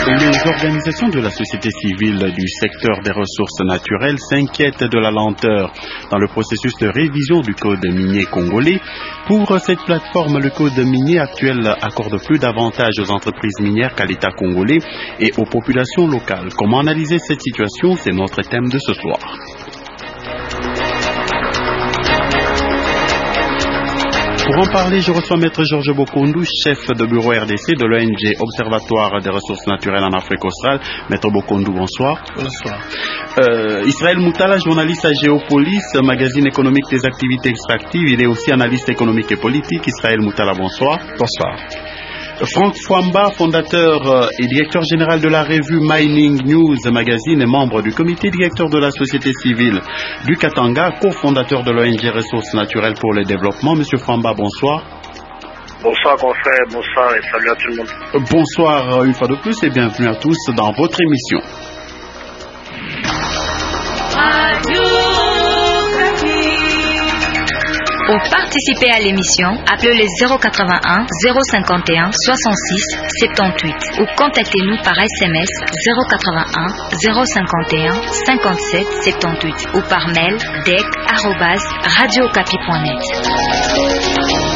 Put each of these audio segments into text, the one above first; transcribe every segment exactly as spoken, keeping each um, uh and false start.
Les organisations de la société civile du secteur des ressources naturelles s'inquiètent de la lenteur dans le processus de révision du code minier congolais. Pour cette plateforme, le code minier actuel accorde plus d'avantages aux entreprises minières qu'à l'État congolais et aux populations locales. Comment analyser cette situation? C'est notre thème de ce soir. Pour en parler, je reçois Maître Georges Bokondu, chef de bureau R D C de l'O N G Observatoire des ressources naturelles en Afrique australe. Maître Bokondu, bonsoir. Bonsoir. Euh, Israël Moutala, journaliste à Géopolis, magazine économique des activités extractives. Il est aussi analyste économique et politique. Israël Moutala, bonsoir. Bonsoir. Franck Fouamba, fondateur et directeur général de la revue Mining News Magazine et membre du comité directeur de la société civile du Katanga, cofondateur de l'O N G Ressources Naturelles pour le Développement. Monsieur Fouamba, bonsoir. Bonsoir confrère, bonsoir et salut à tout le monde. Bonsoir une fois de plus et bienvenue à tous dans votre émission. Pour participer à l'émission, appelez le zéro quatre-vingt-un zéro cinquante et un soixante-six soixante-dix-huit ou contactez-nous par S M S zéro quatre-vingt-un zéro cinquante et un cinquante-sept soixante-dix-huit ou par mail d e c arobase radio okapi point net.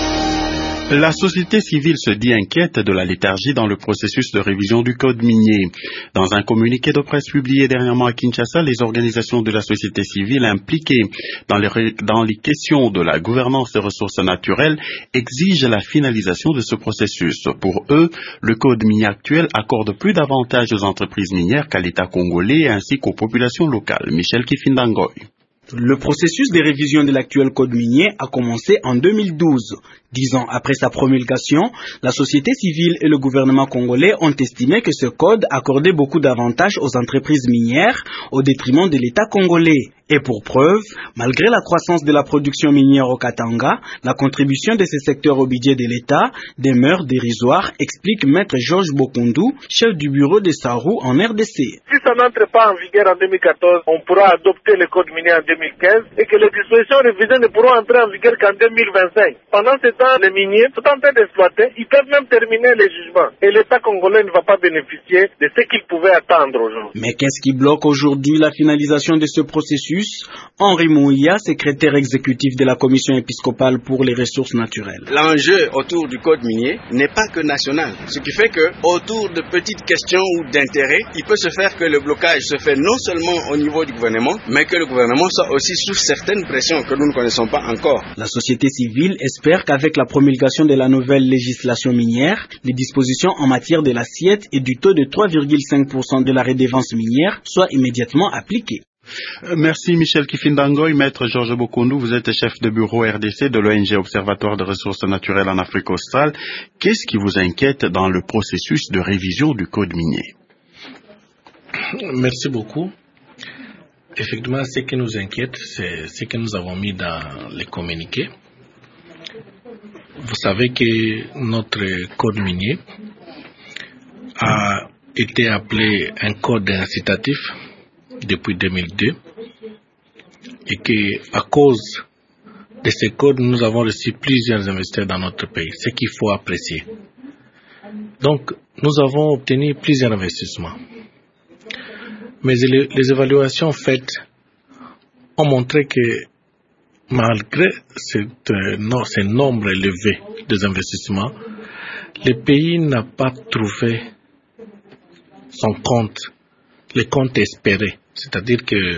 La société civile se dit inquiète de la léthargie dans le processus de révision du code minier. Dans un communiqué de presse publié dernièrement à Kinshasa, les organisations de la société civile impliquées dans les, dans les questions de la gouvernance des ressources naturelles exigent la finalisation de ce processus. Pour eux, le code minier actuel accorde plus d'avantages aux entreprises minières qu'à l'État congolais ainsi qu'aux populations locales. Michel Kifindangoy. Le processus de révision de l'actuel code minier a commencé en deux mille douze. Dix ans après sa promulgation, la société civile et le gouvernement congolais ont estimé que ce code accordait beaucoup d'avantages aux entreprises minières au détriment de l'État congolais. Et pour preuve, malgré la croissance de la production minière au Katanga, la contribution de ces secteurs au budget de l'État demeure dérisoire, explique Maître Georges Bokondu, chef du bureau de Sarou en R D C. Si ça n'entre pas en vigueur en deux mille quatorze, on pourra adopter le code minier en deux mille quinze et que les dispositions révisées ne pourront entrer en vigueur qu'en deux mille vingt-cinq. Pendant ce temps, les miniers sont en train d'exploiter, ils peuvent même terminer les jugements. Et l'État congolais ne va pas bénéficier de ce qu'il pouvait attendre aujourd'hui. Mais qu'est-ce qui bloque aujourd'hui la finalisation de ce processus? Henri Mouya, secrétaire exécutif de la Commission épiscopale pour les ressources naturelles. L'enjeu autour du code minier n'est pas que national. Ce qui fait que autour de petites questions ou d'intérêts, il peut se faire que le blocage se fait non seulement au niveau du gouvernement, mais que le gouvernement soit aussi sous certaines pressions que nous ne connaissons pas encore. La société civile espère qu'avec la promulgation de la nouvelle législation minière, les dispositions en matière de l'assiette et du taux de trois virgule cinq pour cent de la redevance minière soient immédiatement appliquées. Merci Michel Kifindangoy. Maître Georges Bokondu, vous êtes chef de bureau R D C de l'O N G Observatoire des ressources naturelles en Afrique australe. Qu'est-ce qui vous inquiète dans le processus de révision du code minier? Merci beaucoup. Effectivement, ce qui nous inquiète, c'est ce que nous avons mis dans les communiqués. Vous savez que notre code minier a été appelé un code incitatif depuis deux mille deux et que à cause de ces codes, nous avons reçu plusieurs investisseurs dans notre pays, ce qu'il faut apprécier. Donc, nous avons obtenu plusieurs investissements. Mais les, les évaluations faites ont montré que malgré cette, non, ce nombre élevé des investissements, le pays n'a pas trouvé son compte, les comptes espérés. C'est-à-dire que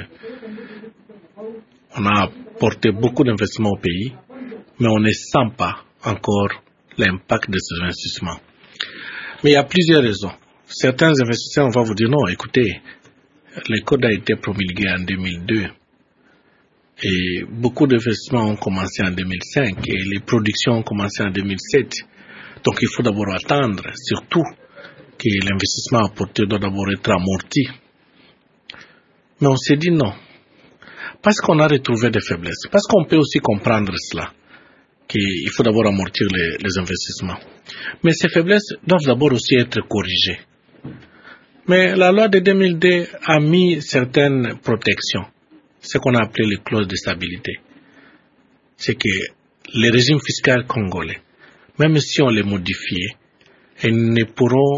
on a apporté beaucoup d'investissements au pays, mais on ne sent pas encore l'impact de ces investissements. Mais il y a plusieurs raisons. Certains investisseurs vont vous dire non, écoutez, le code a été promulgué en deux mille deux et beaucoup d'investissements ont commencé en deux mille cinq et les productions ont commencé en deux mille sept. Donc il faut d'abord attendre, surtout que l'investissement apporté doit d'abord être amorti. Mais on s'est dit non, parce qu'on a retrouvé des faiblesses, parce qu'on peut aussi comprendre cela, qu'il faut d'abord amortir les, les investissements. Mais ces faiblesses doivent d'abord aussi être corrigées. Mais la loi de deux mille deux a mis certaines protections, ce qu'on a appelé les clauses de stabilité. C'est que les régimes fiscaux congolais, même si on les modifiait, ils ne pourront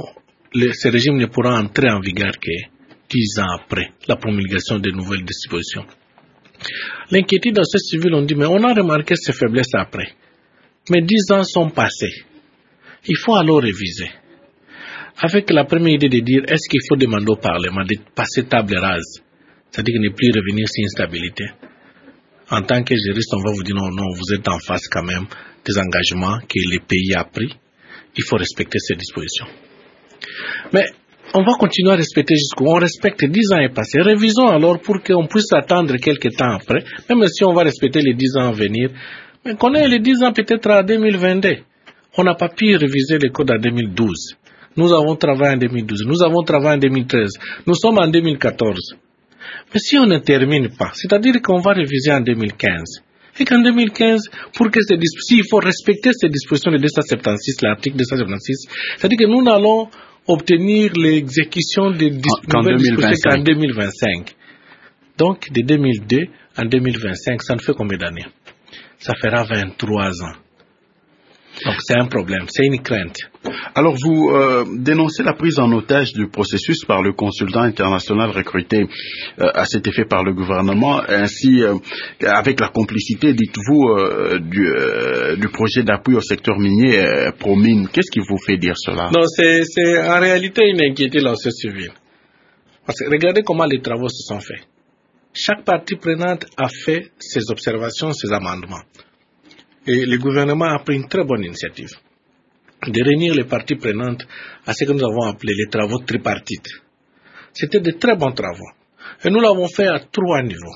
le, ce régime ne pourra entrer en vigueur que dix ans après la promulgation de nouvelles dispositions. L'inquiétude dans ce civil, on dit, mais on a remarqué ces faiblesses après. Mais dix ans sont passés. Il faut alors réviser. Avec la première idée de dire, est-ce qu'il faut demander au Parlement de passer table rase, c'est-à-dire ne plus revenir sur une stabilité. En tant que juriste, on va vous dire, non, non, vous êtes en face quand même des engagements que le pays a pris. Il faut respecter ces dispositions. Mais on va continuer à respecter jusqu'où on respecte dix ans est passé. Révisons alors pour qu'on puisse attendre quelques temps après, même si on va respecter les dix ans à venir. Mais qu'on ait les dix ans peut-être à deux mille vingt-deux. On n'a pas pu réviser les codes en deux mille douze. Nous avons travaillé en deux mille douze. Nous avons travaillé en deux mille treize. Nous sommes en deux mille quatorze. Mais si on ne termine pas, c'est-à-dire qu'on va réviser en deux mille quinze. Et qu'en deux mille quinze, pour que ces dispositions, il faut respecter ces dispositions de deux cent soixante-seize, l'article deux cent soixante-seize, c'est-à-dire que nous n'allons obtenir l'exécution des dis- nouvelles dispositions qu'en deux mille vingt-cinq. Donc, de deux mille deux en deux mille vingt-cinq, ça ne fait combien d'années? Ça fera vingt-trois ans. Donc, c'est un problème, c'est une crainte. Alors, vous euh, dénoncez la prise en otage du processus par le consultant international recruté euh, à cet effet par le gouvernement, ainsi euh, avec la complicité, dites-vous, euh, du, euh, du projet d'appui au secteur minier euh, Promine. Qu'est-ce qui vous fait dire cela? Non, c'est, c'est en réalité une inquiétude dans ce civil. Parce que regardez comment les travaux se sont faits. Chaque partie prenante a fait ses observations, ses amendements. Et le gouvernement a pris une très bonne initiative de réunir les parties prenantes à ce que nous avons appelé les travaux tripartites. C'était de très bons travaux. Et nous l'avons fait à trois niveaux.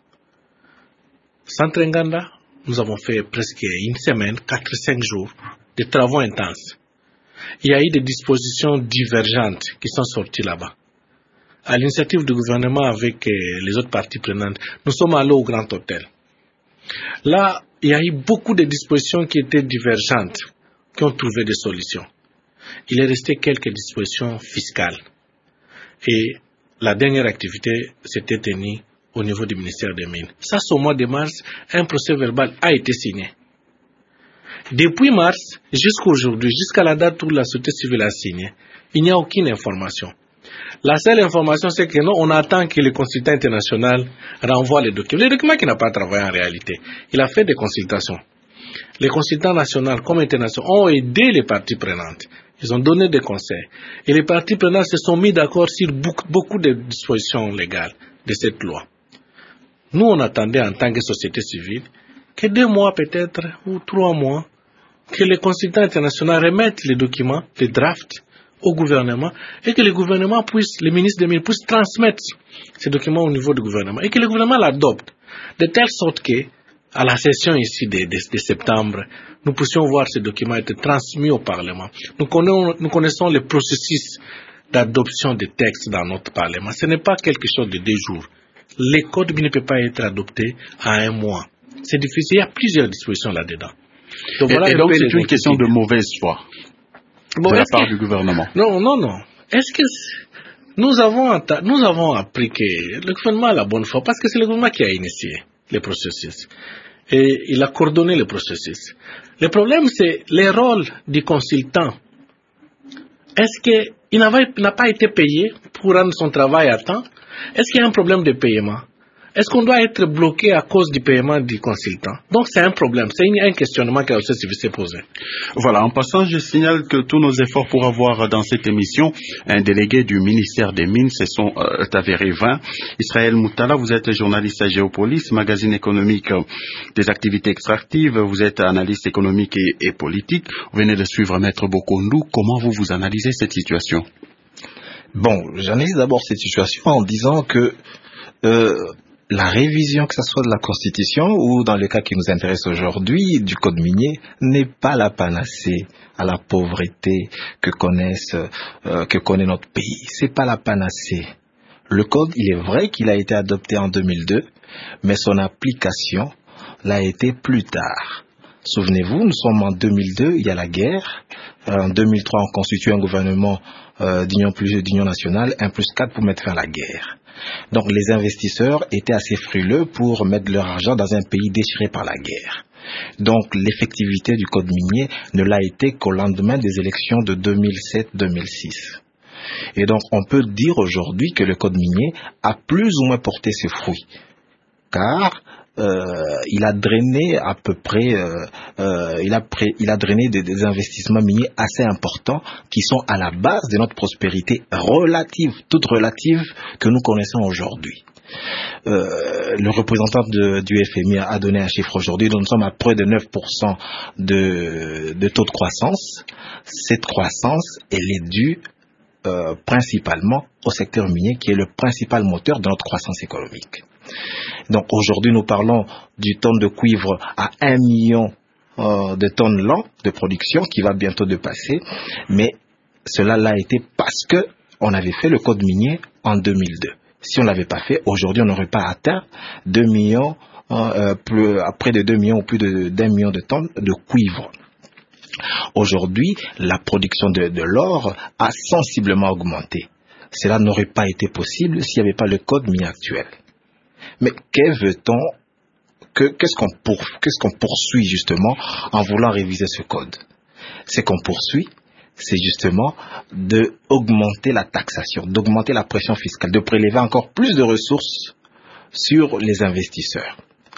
Centre Nganda, nous avons fait presque une semaine, quatre, cinq jours, de travaux intenses. Il y a eu des dispositions divergentes qui sont sorties là-bas. À l'initiative du gouvernement avec les autres parties prenantes, nous sommes allés au Grand Hôtel. Là, il y a eu beaucoup de dispositions qui étaient divergentes, qui ont trouvé des solutions. Il est resté quelques dispositions fiscales. Et la dernière activité s'était tenue au niveau du ministère des Mines. Ça, c'est au mois de mars, un procès verbal a été signé. Depuis mars jusqu'à aujourd'hui, jusqu'à la date où la société civile a signé, il n'y a aucune information. La seule information, c'est que non, on attend que le consultant international renvoie les documents. Les documents qu'il n'a pas travaillé en réalité. Il a fait des consultations. Les consultants nationaux comme internationaux ont aidé les parties prenantes. Ils ont donné des conseils. Et les parties prenantes se sont mis d'accord sur beaucoup de dispositions légales de cette loi. Nous, on attendait en tant que société civile que deux mois peut-être, ou trois mois, que les consultants internationaux remettent les documents, les drafts, au gouvernement, et que le gouvernement puisse, le ministre des Mines puisse transmettre ces documents au niveau du gouvernement, et que le gouvernement l'adopte, de telle sorte que, à la session ici de, de, de septembre, nous puissions voir ces documents être transmis au Parlement. Nous connaissons, nous connaissons le processus d'adoption des textes dans notre Parlement. Ce n'est pas quelque chose de deux jours. Le code ne peut pas être adopté à un mois. C'est difficile. Il y a plusieurs dispositions là-dedans. Donc, voilà et, et donc c'est une question de mauvaise foi. Bon, de la part que... du gouvernement. Non, non, non. Est-ce que nous avons, nous avons appris que le gouvernement a la bonne foi parce que c'est le gouvernement qui a initié le processus et il a coordonné le processus. Le problème, c'est le rôle du consultant. Est-ce qu'il n'a pas été payé pour rendre son travail à temps? Est-ce qu'il y a un problème de paiement? Est-ce qu'on doit être bloqué à cause du paiement du consultant? Donc c'est un problème, c'est un questionnement que la société civile s'est posé. Voilà, en passant, je signale que tous nos efforts pour avoir dans cette émission un délégué du ministère des Mines se sont euh, avérés vains. Israël Moutala, vous êtes journaliste à Géopolis, magazine économique euh, des activités extractives, vous êtes analyste économique et, et politique. Vous venez de suivre Maître Bokondu. Comment vous vous analysez cette situation? Bon, j'analyse d'abord cette situation en disant que euh, la révision, que ce soit de la Constitution ou dans le cas qui nous intéresse aujourd'hui, du Code minier, n'est pas la panacée à la pauvreté que connaissent, euh, que connaît notre pays. C'est pas la panacée. Le Code, il est vrai qu'il a été adopté en deux mille deux, mais son application l'a été plus tard. Souvenez-vous, nous sommes en deux mille deux, il y a la guerre. En deux mille trois, on constitue un gouvernement euh, d'union, plus, d'union nationale, un plus quatre pour mettre fin à la guerre. Donc les investisseurs étaient assez frileux pour mettre leur argent dans un pays déchiré par la guerre. Donc l'effectivité du code minier ne l'a été qu'au lendemain des élections de deux mille sept deux mille six. Et donc, on peut dire aujourd'hui que le code minier a plus ou moins porté ses fruits. Car euh, il a drainé à peu près, euh, euh, il, a pré, il a drainé des, des investissements miniers assez importants qui sont à la base de notre prospérité relative, toute relative, que nous connaissons aujourd'hui. Euh, le représentant de, du F M I a donné un chiffre aujourd'hui, nous sommes à près de neuf pour cent de, de taux de croissance. Cette croissance, elle est due euh, principalement au secteur minier, qui est le principal moteur de notre croissance économique. Donc aujourd'hui, nous parlons du tonne de cuivre à un million euh, de tonnes l'an de production, qui va bientôt dépasser, mais cela l'a été parce que on avait fait le code minier en deux mille deux. Si on ne l'avait pas fait, aujourd'hui, on n'aurait pas atteint deux millions, euh, plus, près de deux millions ou plus de, d'un million de tonnes de cuivre. Aujourd'hui, la production de, de l'or a sensiblement augmenté. Cela n'aurait pas été possible s'il n'y avait pas le code minier actuel. Mais que veut-on, que, qu'est-ce qu'on pour, qu'est-ce qu'on poursuit justement en voulant réviser ce code? C'est qu'on poursuit, c'est justement d'augmenter la taxation, d'augmenter la pression fiscale, de prélever encore plus de ressources sur les investisseurs.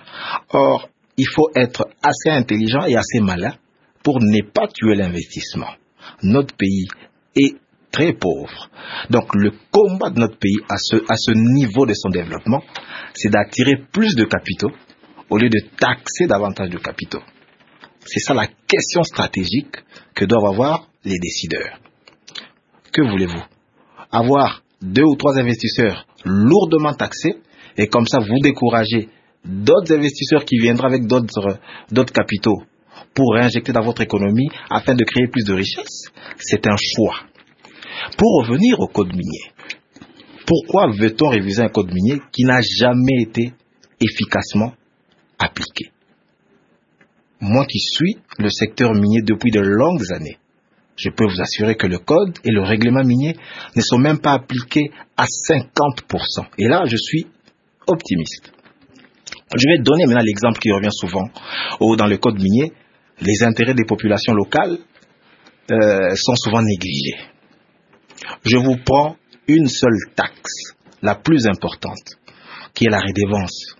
Or, il faut être assez intelligent et assez malin pour ne pas tuer l'investissement. Notre pays est très pauvre. Donc, le combat de notre pays à ce, à ce niveau de son développement, c'est d'attirer plus de capitaux au lieu de taxer davantage de capitaux. C'est ça la question stratégique que doivent avoir les décideurs. Que voulez-vous? Avoir deux ou trois investisseurs lourdement taxés et comme ça vous découragez d'autres investisseurs qui viendront avec d'autres, d'autres capitaux pour réinjecter dans votre économie afin de créer plus de richesses? C'est un choix. Pour revenir au code minier, pourquoi veut-on réviser un code minier qui n'a jamais été efficacement appliqué? Moi qui suis le secteur minier depuis de longues années, je peux vous assurer que le code et le règlement minier ne sont même pas appliqués à cinquante pour cent. Et là, je suis optimiste. Je vais donner maintenant l'exemple qui revient souvent où dans le code minier, les intérêts des populations locales euh, sont souvent négligés. Je vous prends une seule taxe, la plus importante, qui est la redevance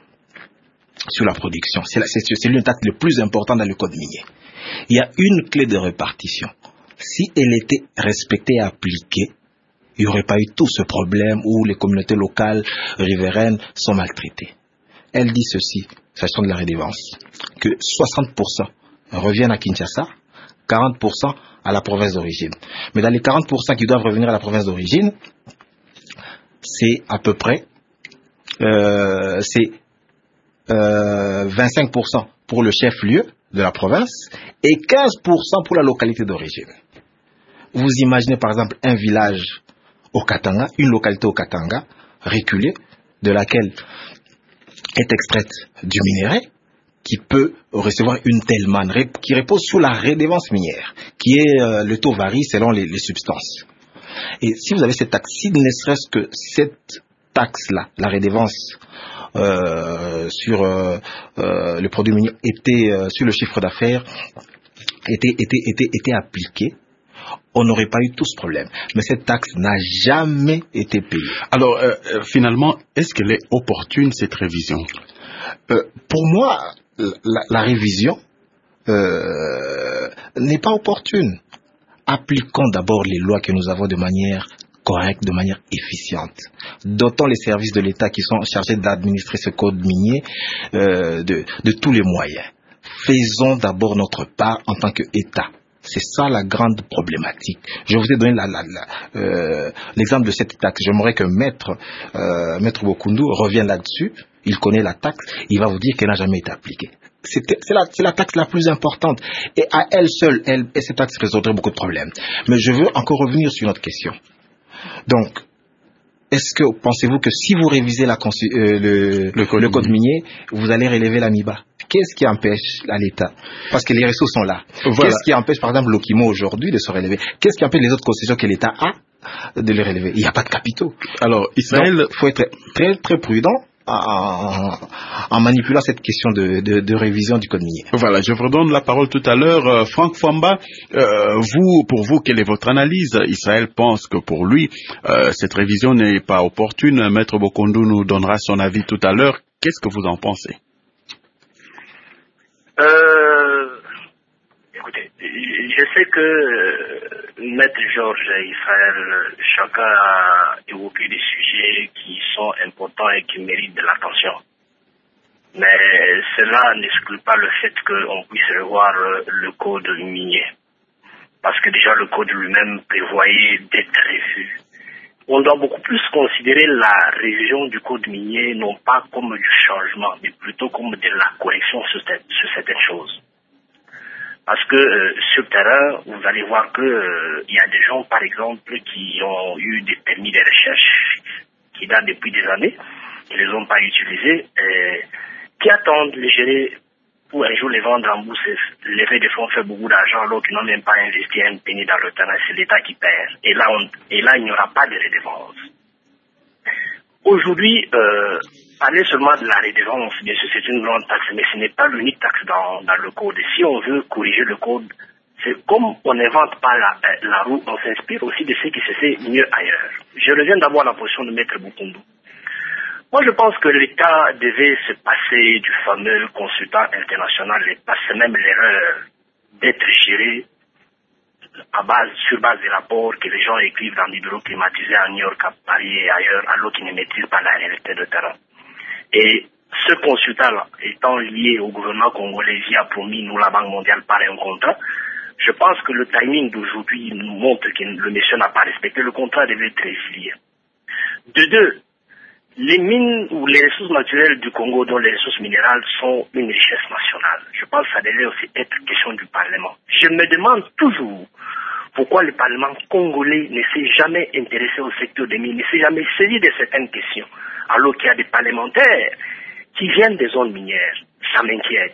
sur la production. C'est, la, c'est, c'est l'une des taxes les plus importantes dans le code minier. Il y a une clé de répartition. Si elle était respectée et appliquée, il n'y aurait pas eu tout ce problème où les communautés locales riveraines sont maltraitées. Elle dit ceci, s'agissant de la redevance, que soixante pour cent reviennent à Kinshasa, quarante pour cent à la province d'origine. Mais dans les quarante pour cent qui doivent revenir à la province d'origine, c'est à peu près euh, c'est euh, vingt-cinq pour cent pour le chef-lieu de la province et quinze pour cent pour la localité d'origine. Vous imaginez par exemple un village au Katanga, une localité au Katanga, reculée, de laquelle est extraite du minerai, qui peut recevoir une telle manne, qui repose sous la redevance minière, qui est, euh, le taux varie selon les, les substances. Et si vous avez cette taxe, si ne serait-ce que cette taxe-là, la redevance euh, sur euh, euh, le produit minier, était, euh, sur le chiffre d'affaires, était, était, était, était appliquée, on n'aurait pas eu tout ce problème. Mais cette taxe n'a jamais été payée. Alors, euh, finalement, est-ce qu'elle est opportune, cette révision? euh, Pour moi, la, la révision euh, n'est pas opportune. Appliquons d'abord les lois que nous avons de manière correcte, de manière efficiente. Dotons les services de l'État qui sont chargés d'administrer ce code minier euh, de, de tous les moyens. Faisons d'abord notre part en tant qu'État. C'est ça la grande problématique. Je vous ai donné la, la, la, euh, l'exemple de cette taxe. J'aimerais que Maître, euh, Maître Bokundu revienne là-dessus. Il connaît la taxe. Il va vous dire qu'elle n'a jamais été appliquée. C'est, c'est, la, c'est la taxe la plus importante. Et à elle seule, elle, et cette taxe résoudrait beaucoup de problèmes. Mais je veux encore revenir sur notre question. Donc, est-ce que pensez-vous que si vous révisez la, euh, le, le, code, le code minier, vous allez relever la M I B A? Qu'est-ce qui empêche à l'État? Parce que les ressources sont là. Voilà. Qu'est-ce qui empêche, par exemple, l'Okimo aujourd'hui de se relever? Qu'est-ce qui empêche les autres concessions que l'État a de les relever? Il n'y a pas de capitaux. Alors, Israël, il faut être très, très prudent en, en manipulant cette question de, de, de révision du code minier. Voilà, je vous redonne la parole tout à l'heure. Euh, Franck Fwamba, euh, vous, pour vous, quelle est votre analyse? Israël pense que pour lui, euh, cette révision n'est pas opportune. Maître Bokondo nous donnera son avis tout à l'heure. Qu'est-ce que vous en pensez? euh, Écoutez, je sais que euh, Maître Georges et Israël, chacun a évoqué des sujets qui sont importants et qui méritent de l'attention. Mais cela n'exclut pas le fait qu'on puisse revoir le code minier. Parce que déjà le code lui-même prévoyait d'être revu. On doit beaucoup plus considérer la révision du code minier non pas comme du changement, mais plutôt comme de la correction sur, sur certaines choses. Parce que euh, sur le terrain, vous allez voir que euh, il y a des gens, par exemple, qui ont eu des permis de recherche qui datent depuis des années, qui ne les ont pas utilisés, et qui attendent les gérer pour un jour les vendre en bourse. L'effet de fonds fait beaucoup d'argent, alors qu'ils n'ont même pas investi un penny dans le terrain. C'est l'État qui perd. Et là, on, et là il n'y aura pas de redevance. Aujourd'hui, euh, parler seulement de la redevance, bien sûr, c'est une grande taxe, mais ce n'est pas l'unique taxe dans, dans le code. Si on veut corriger le code, c'est comme on n'invente pas la, la roue, on s'inspire aussi de ce qui se fait mieux ailleurs. Je reviens d'abord à la position de Maître Bokondo. Moi, je pense que l'État devait se passer du fameux consultant international et passer même l'erreur d'être géré à base, sur base des rapports que les gens écrivent dans des bureaux climatisés à New York, à Paris et ailleurs, alors qu'ils ne maîtrisent pas la réalité de terrain. Et ce consultant-là, étant lié au gouvernement congolais, il a promis, nous, la Banque mondiale, par un contrat. Je pense que le timing d'aujourd'hui nous montre que le monsieur n'a pas respecté. Le contrat devait être résilié. De deux, les mines ou les ressources naturelles du Congo, dont les ressources minérales, sont une richesse nationale. Je pense que ça devait aussi être question du Parlement. Je me demande toujours pourquoi le Parlement congolais ne s'est jamais intéressé au secteur des mines, ne s'est jamais saisi de certaines questions, alors qu'il y a des parlementaires qui viennent des zones minières. Ça m'inquiète.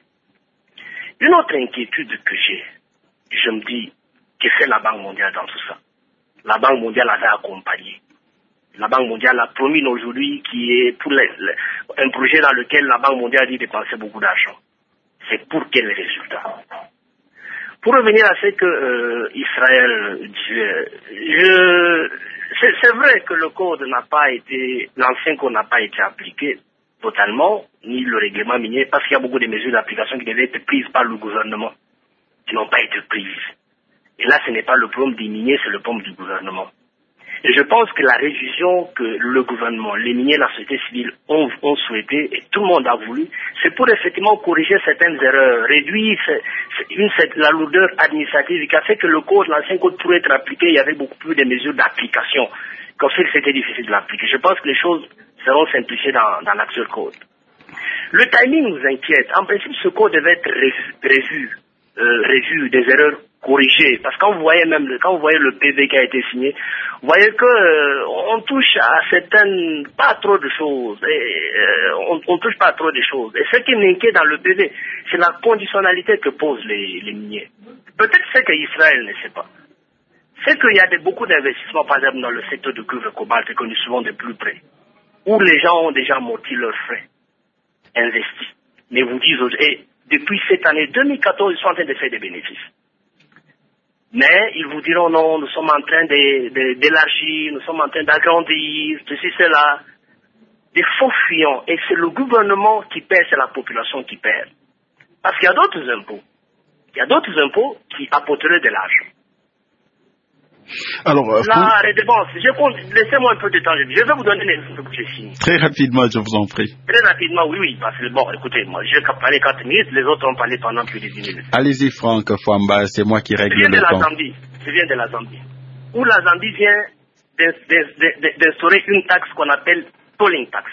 Une autre inquiétude que j'ai, je me dis, que fait la Banque mondiale dans tout ça? La Banque mondiale avait accompagné. La Banque mondiale a promis aujourd'hui qui est pour les, les, un projet dans lequel la Banque mondiale dit dépenser beaucoup d'argent. C'est pour quel résultat? Pour revenir à ce que euh, Israël disait, je, c'est, c'est vrai que le code n'a pas été, l'ancien code n'a pas été appliqué totalement, ni le règlement minier, parce qu'il y a beaucoup de mesures d'application qui devaient être prises par le gouvernement, qui n'ont pas été prises. Et là, ce n'est pas le problème des miniers, c'est le problème du gouvernement. Et je pense que la révision que le gouvernement, les miniers, la société civile ont, ont souhaité, et tout le monde a voulu, c'est pour effectivement corriger certaines erreurs, réduire c'est, c'est une, c'est la lourdeur administrative qui a fait que le code, l'ancien code pourrait être appliqué, il y avait beaucoup plus de mesures d'application, qui ont fait que c'était difficile de l'appliquer. Je pense que les choses seront simplifiées dans, dans l'actuel code. Le timing nous inquiète. En principe, ce code devait être revu, euh, revu des erreurs corrigées. Parce que quand vous voyez même, le, quand vous voyez le P V qui a été signé, vous voyez que euh, on touche à certaines, pas trop de choses. Et, euh, on, on touche pas trop de choses. Et ce qui m'inquiète dans le P V, c'est la conditionnalité que posent les, les miniers. Peut-être c'est qu'Israël ne sait pas. C'est qu'il y a de, beaucoup d'investissements, par exemple, dans le secteur du cuivre et cobalt, que nous suivons de plus près, où les gens ont déjà amorti leurs frais, investis. Mais vous disent, et depuis cette année deux mille quatorze, ils sont en train de faire des bénéfices. Mais ils vous diront non, nous sommes en train de, de, d'élargir, nous sommes en train d'agrandir, ceci, cela. Des faux fuyants. Et c'est le gouvernement qui perd, c'est la population qui perd. Parce qu'il y a d'autres impôts. Il y a d'autres impôts qui apporteraient de l'argent. Alors, euh, la redevance, je compte, laissez-moi un peu de temps, je vais vous donner les infos que j'ai signées. Très rapidement, je vous en prie. Très rapidement, oui, oui, parce que bon, écoutez, moi, j'ai parlé quatre minutes, les autres ont parlé pendant plus de dix minutes. Allez-y, Franck Fwamba, c'est moi qui règle le temps. Je viens de la Zambie, je viens de la Zambie, où la Zambie vient d'instaurer une taxe qu'on appelle tolling tax.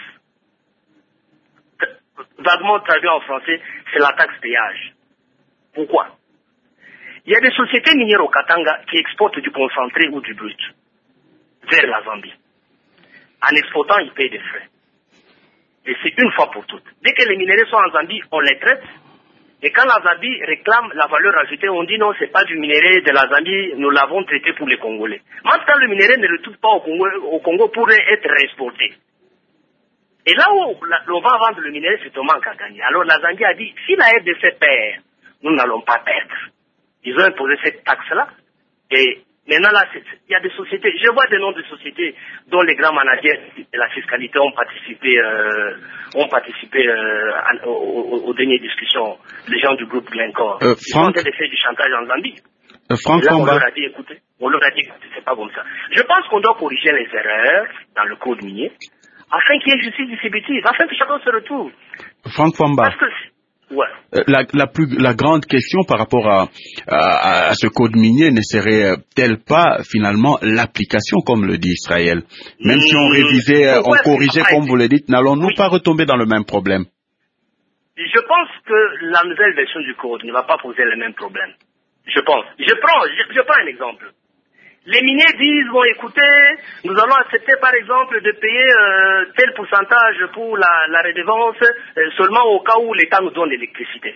Vaguement traduit en français, c'est la taxe péage. Pourquoi? Il y a des sociétés minières au Katanga qui exportent du concentré ou du brut vers la Zambie. En exportant, ils payent des frais. Et c'est une fois pour toutes. Dès que les minéraux sont en Zambie, on les traite. Et quand la Zambie réclame la valeur ajoutée, on dit non, c'est pas du minerai de la Zambie, nous l'avons traité pour les Congolais. Maintenant, le minerai ne retrouve pas au Congo, au Congo pourrait être réexporté. Et là où on va vendre le minerai, c'est au manque à gagner. Alors la Zambie a dit, si la R D C perd, nous n'allons pas perdre. Ils ont imposé cette taxe-là. Et maintenant, là, il y a des sociétés, je vois des noms de sociétés dont les grands managers de la fiscalité ont participé, euh, ont participé euh, aux, aux dernières discussions, les gens du groupe Glencore. Euh, Ils ont fait du chantage en Zambie. Euh, Franck là, on Fomba. leur a dit, écoutez, on leur a dit, écoutez, c'est pas comme ça. Je pense qu'on doit corriger les erreurs dans le code minier, afin qu'il y ait justice distributive, afin que chacun se retrouve. Franck Fomba. Parce que, ouais. Euh, la, la, plus, la grande question par rapport à, à, à ce code minier ne serait-elle pas finalement l'application, comme le dit Israël? Même mmh, si on révisait, euh, on corrigeait, comme vous le dites, n'allons-nous oui. pas retomber dans le même problème? Je pense que la nouvelle version du code ne va pas poser le même problème. Je pense. Je prends, je, je prends un exemple. Les miniers disent, bon écoutez, nous allons accepter par exemple de payer euh, tel pourcentage pour la, la redevance euh, seulement au cas où l'État nous donne l'électricité.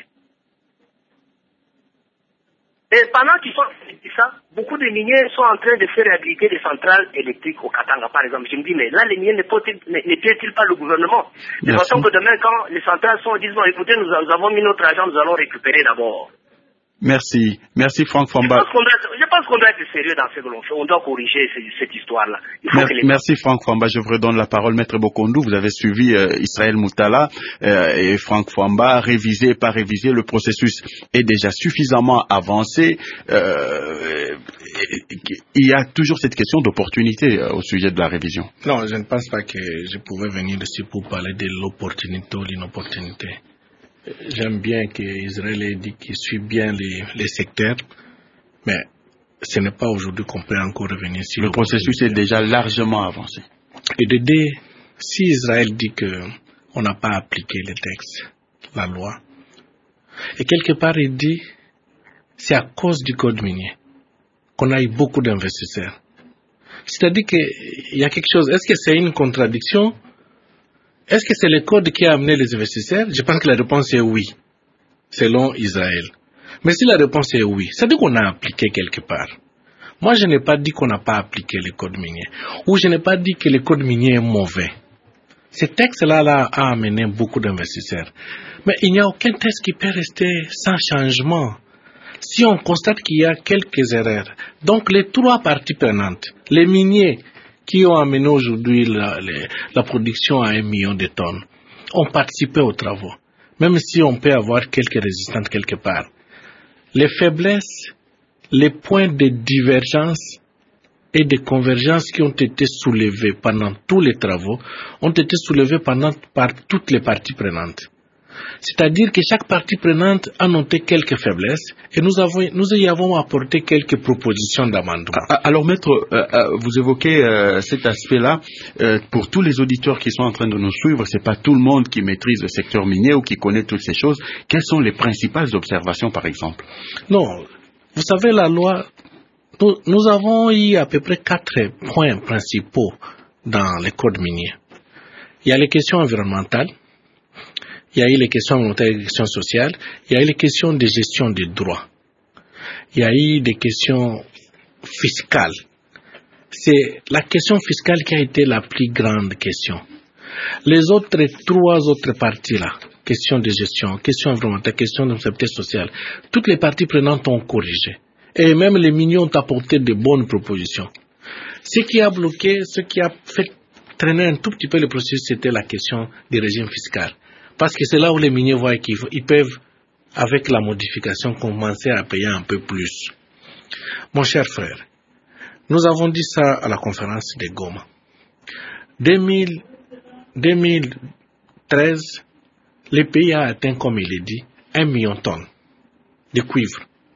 Et pendant qu'ils font ça, beaucoup de miniers sont en train de faire réhabiliter des centrales électriques au Katanga par exemple. Je me dis, mais là les miniers ne paient-ils pas le gouvernement? De façon que demain quand les centrales sont, disent, bon écoutez, nous, nous avons mis notre argent, nous allons récupérer d'abord. Merci. Merci Franck Fomba. Je pense qu'on doit, je pense qu'on doit être sérieux dans ce que l'on fait. On doit corriger cette, cette histoire-là. Merci, les... merci Franck Fomba. Je vous redonne la parole. Maître Bokondou, vous avez suivi euh, Israël Moutala euh, et Franck Fomba. Réviser, pas réviser, le processus est déjà suffisamment avancé. Euh, il y a toujours cette question d'opportunité euh, au sujet de la révision. Non, je ne pense pas que je pouvais venir ici pour parler de l'opportunité ou l'inopportunité. J'aime bien qu'Israël ait dit qu'il suit bien les, les secteurs, mais ce n'est pas aujourd'hui qu'on peut encore revenir sur le processus est déjà largement avancé. Et de deux, si Israël dit qu'on n'a pas appliqué les textes, la loi, et quelque part il dit c'est à cause du code minier qu'on a eu beaucoup d'investisseurs. C'est-à-dire qu'il y a quelque chose, est-ce que c'est une contradiction? Est-ce que c'est le code qui a amené les investisseurs? Je pense que la réponse est oui, selon Israël. Mais si la réponse est oui, ça veut dire qu'on a appliqué quelque part. Moi, je n'ai pas dit qu'on n'a pas appliqué le code minier. Ou je n'ai pas dit que le code minier est mauvais. Ce texte-là là, a amené beaucoup d'investisseurs. Mais il n'y a aucun texte qui peut rester sans changement. Si on constate qu'il y a quelques erreurs, donc les trois parties prenantes, les miniers, qui ont amené aujourd'hui la, la, la production à un million de tonnes, ont participé aux travaux, même si on peut avoir quelques résistances quelque part. Les faiblesses, les points de divergence et de convergence qui ont été soulevés pendant tous les travaux ont été soulevés pendant, par toutes les parties prenantes. C'est-à-dire que chaque partie prenante a noté quelques faiblesses et nous, avons, nous y avons apporté quelques propositions d'amendement. Alors, maître, euh, vous évoquez euh, cet aspect-là. Euh, pour tous les auditeurs qui sont en train de nous suivre, c'est pas tout le monde qui maîtrise le secteur minier ou qui connaît toutes ces choses. Quelles sont les principales observations, par exemple? Non, vous savez, la loi, nous, nous avons eu à peu près quatre points principaux dans le code minier. Il y a les questions environnementales. Il y a eu les questions environnementales et les questions sociales. Il y a eu les questions de gestion des droits. Il y a eu des questions fiscales. C'est la question fiscale qui a été la plus grande question. Les autres trois autres parties-là, question de gestion, question environnementale, question de sécurité sociale, toutes les parties prenantes ont corrigé. Et même les miniers ont apporté de bonnes propositions. Ce qui a bloqué, ce qui a fait traîner un tout petit peu le processus, c'était la question du régime fiscal. Parce que c'est là où les miniers voient qu'ils peuvent, avec la modification, commencer à payer un peu plus. Mon cher frère, nous avons dit ça à la conférence de Goma. deux mille treize, le pays a atteint, comme il est dit, un million de tonnes de cuivre.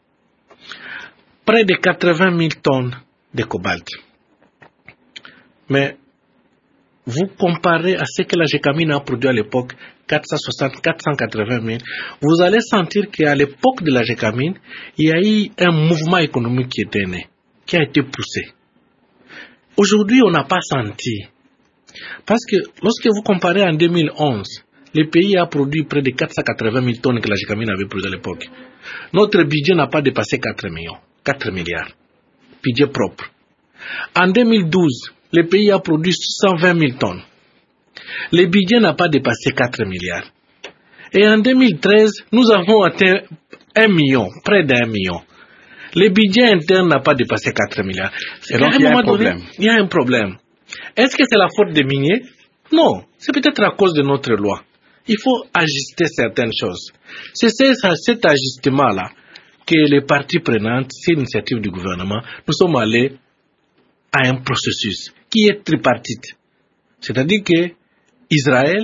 Près de quatre-vingt mille tonnes de cobalt. Mais vous comparez à ce que la Gécamine a produit à l'époque, quatre cent soixante, quatre cent quatre-vingt mille, vous allez sentir qu'à l'époque de la Gécamine, il y a eu un mouvement économique qui était né, qui a été poussé. Aujourd'hui, on n'a pas senti. Parce que lorsque vous comparez en deux mille onze, le pays a produit près de quatre cent quatre-vingt mille tonnes que la Gécamine avait produit à l'époque. Notre budget n'a pas dépassé quatre millions, quatre milliards. Budget propre. En deux mille douze, le pays a produit cent vingt mille tonnes. le budget n'a pas dépassé quatre milliards. Et en deux mille treize, nous avons atteint un million, près d'un million. Le budget interne n'a pas dépassé quatre milliards. Et donc, il y a un problème. Donné, il y a un problème. Est-ce que c'est la faute des miniers? Non, c'est peut-être à cause de notre loi. Il faut ajuster certaines choses. C'est cet ajustement-là que les parties prenantes, c'est l'initiative du gouvernement, nous sommes allés à un processus qui est tripartite. C'est-à-dire que Israël,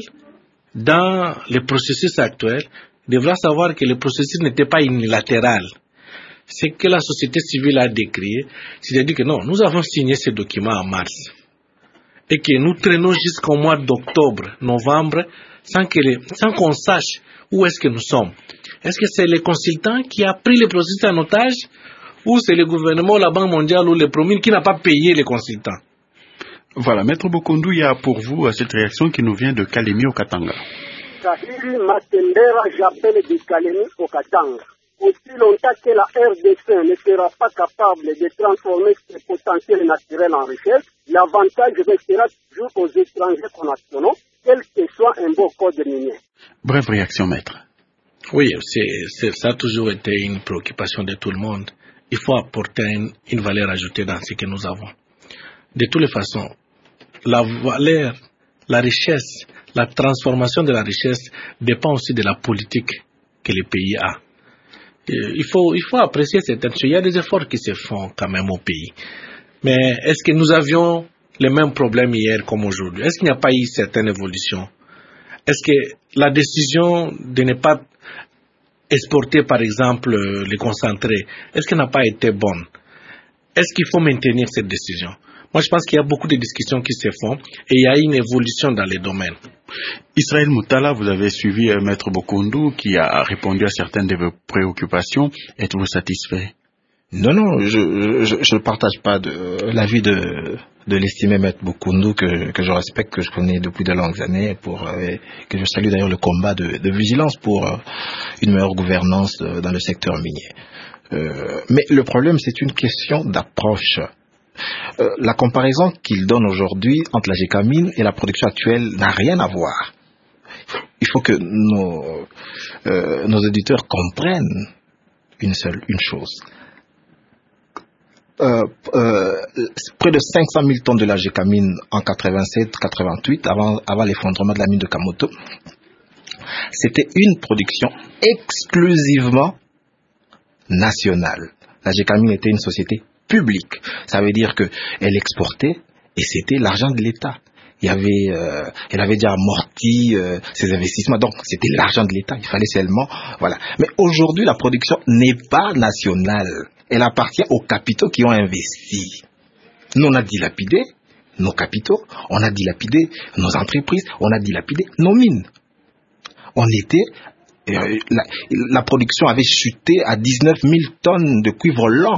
dans le processus actuel, devra savoir que le processus n'était pas unilatéral. C'est que la société civile a décrié, c'est-à-dire que non, nous avons signé ce document en mars et que nous traînons jusqu'au mois d'octobre, novembre, sans que les, sans qu'on sache où est-ce que nous sommes. Est-ce que c'est le consultant qui a pris le processus en otage ou c'est le gouvernement, la Banque mondiale ou les promines qui n'a pas payé les consultants? Voilà, Maître Bokoundou, il y a pour vous cette réaction qui nous vient de Kalemi au Katanga. Kahiri Matendera, j'appelle de Kalemi au Katanga. Aussi longtemps que la R D C ne sera pas capable de transformer ses potentiels naturels en richesse, l'avantage restera toujours aux étrangers connationaux, quel que soit un beau code minier. Bref réaction, Maître. Oui, c'est, c'est, ça a toujours été une préoccupation de tout le monde. Il faut apporter une, une valeur ajoutée dans ce que nous avons. De toutes les façons, la valeur, la richesse, la transformation de la richesse dépend aussi de la politique que le pays a. Il faut, il faut apprécier certaines choses. Il y a des efforts qui se font quand même au pays. Mais est-ce que nous avions les mêmes problèmes hier comme aujourd'hui? Est-ce qu'il n'y a pas eu certaines évolutions? Est-ce que la décision de ne pas exporter, par exemple, les concentrés, est-ce qu'elle n'a pas été bonne? Est-ce qu'il faut maintenir cette décision? Moi, je pense qu'il y a beaucoup de discussions qui se font et il y a une évolution dans les domaines. Israël Moutala, vous avez suivi euh, Maître Bokoundou qui a répondu à certaines de vos préoccupations. Êtes-vous satisfait? Non, non, je ne partage pas de, l'avis de, de l'estimé Maître Bokoundou que, que je respecte, que je connais depuis de longues années, pour, euh, que je salue d'ailleurs le combat de, de vigilance pour euh, une meilleure gouvernance de, dans le secteur minier. Euh, mais le problème, c'est une question d'approche. Euh, la comparaison qu'il donne aujourd'hui entre la Gécamine et la production actuelle n'a rien à voir. Il faut que nos, euh, nos auditeurs comprennent une seule une chose. Euh, euh, près de cinq cent mille tonnes de la Gécamine en quatre-vingt-sept quatre-vingt-huit, avant, avant l'effondrement de la mine de Kamoto, c'était une production exclusivement nationale. La Gécamine était une société publique. Ça veut dire qu'elle exportait et c'était l'argent de l'État. Il y avait, euh, elle avait déjà amorti euh, ses investissements, donc c'était l'argent de l'État. Il fallait seulement, voilà. Mais aujourd'hui, la production n'est pas nationale. Elle appartient aux capitaux qui ont investi. Nous, on a dilapidé nos capitaux, on a dilapidé nos entreprises, on a dilapidé nos mines. On était, euh, la, la production avait chuté à dix-neuf mille tonnes de cuivre lent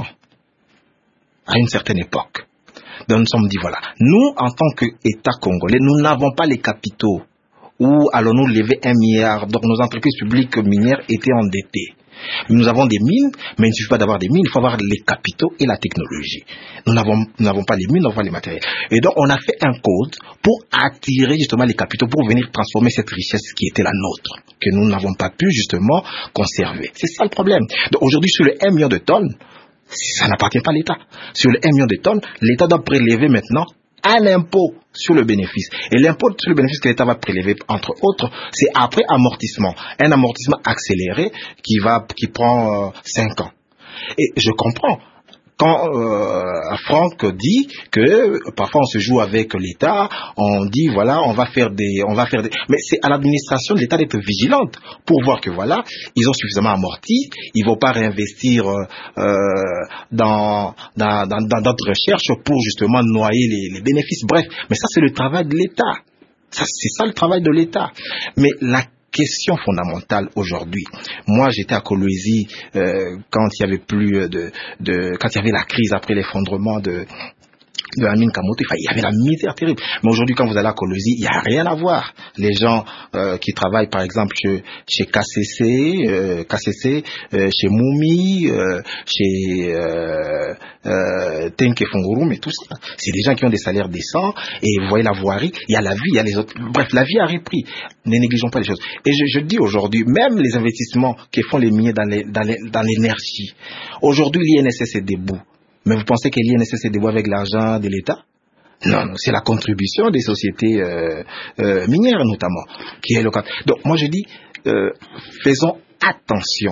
à une certaine époque. Donc nous sommes dit, voilà, nous, en tant qu'État congolais, nous n'avons pas les capitaux. Où allons-nous lever un milliard? Donc nos entreprises publiques minières étaient endettées. Nous avons des mines, mais il ne suffit pas d'avoir des mines, il faut avoir les capitaux et la technologie. Nous n'avons, nous n'avons pas les mines, nous n'avons pas les matériels. Et donc on a fait un code pour attirer justement les capitaux, pour venir transformer cette richesse qui était la nôtre, que nous n'avons pas pu justement conserver. C'est ça le problème. Donc aujourd'hui, sur le un million de tonnes, ça n'appartient pas à l'État. Sur les un million de tonnes, l'État doit prélever maintenant un impôt sur le bénéfice. Et l'impôt sur le bénéfice que l'État va prélever, entre autres, c'est après amortissement. Un amortissement accéléré qui va, qui prend euh, cinq ans. Et je comprends. Quand euh, Franck dit que parfois on se joue avec l'État, on dit voilà, on va faire des, on va faire des, mais c'est à l'administration de l'État d'être vigilante pour voir que voilà, ils ont suffisamment amorti, ils vont pas réinvestir euh, dans dans dans dans d'autres recherches pour justement noyer les, les bénéfices. Bref, mais ça c'est le travail de l'État. Ça c'est ça le travail de l'État. Mais la question fondamentale aujourd'hui. Moi, j'étais à Kolwezi euh, quand il y avait plus de, de, quand il y avait la crise après l'effondrement de de la mine Kamoto, il y avait la misère terrible. Mais aujourd'hui, quand vous allez à Kolwezi, il n'y a rien à voir. Les gens euh, qui travaillent, par exemple, chez, chez K C C, euh, K C C euh, chez Moumi, euh, chez euh, euh, Tenke Fongorum et tout ça, c'est des gens qui ont des salaires décents. Et vous voyez la voirie, il y a la vie, il y a les autres. Bref, la vie a repris. Ne négligeons pas les choses. Et je, je dis aujourd'hui, même les investissements que font les miniers dans, les, dans, les, dans l'énergie, aujourd'hui, l'I N S S est debout. Mais vous pensez que l'I N S S est debout avec l'argent de l'État? Non, non, c'est la contribution des sociétés euh, euh, minières notamment qui est locale. Donc moi je dis, euh, faisons attention.